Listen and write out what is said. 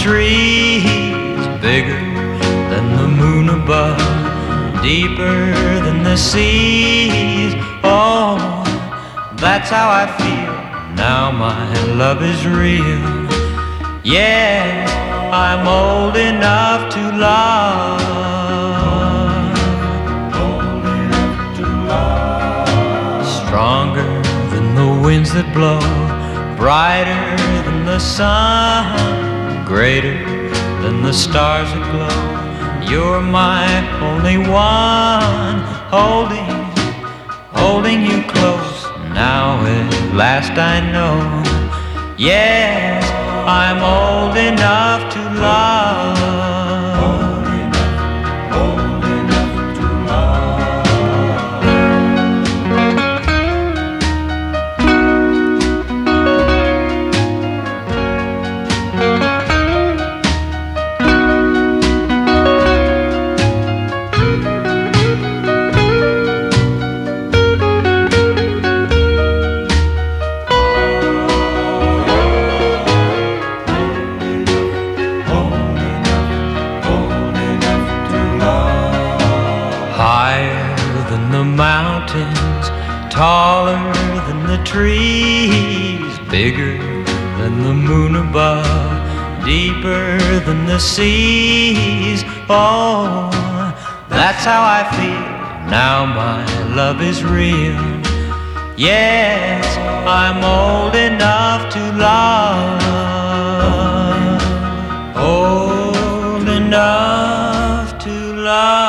trees, bigger than the moon above, deeper than the seas. Oh, that's how I feel now my love is real. Yes, I'm old enough to love. Stronger than the winds that blow, brighter than the sun, greater than the stars that glow. You're my only one, holding you close. Now at last I know, yes, I'm old enough to love. Mountains, taller than the trees, bigger than the moon above, deeper than the seas. Oh, that's how I feel now my love is real. Yes, I'm old enough to love, old enough to love.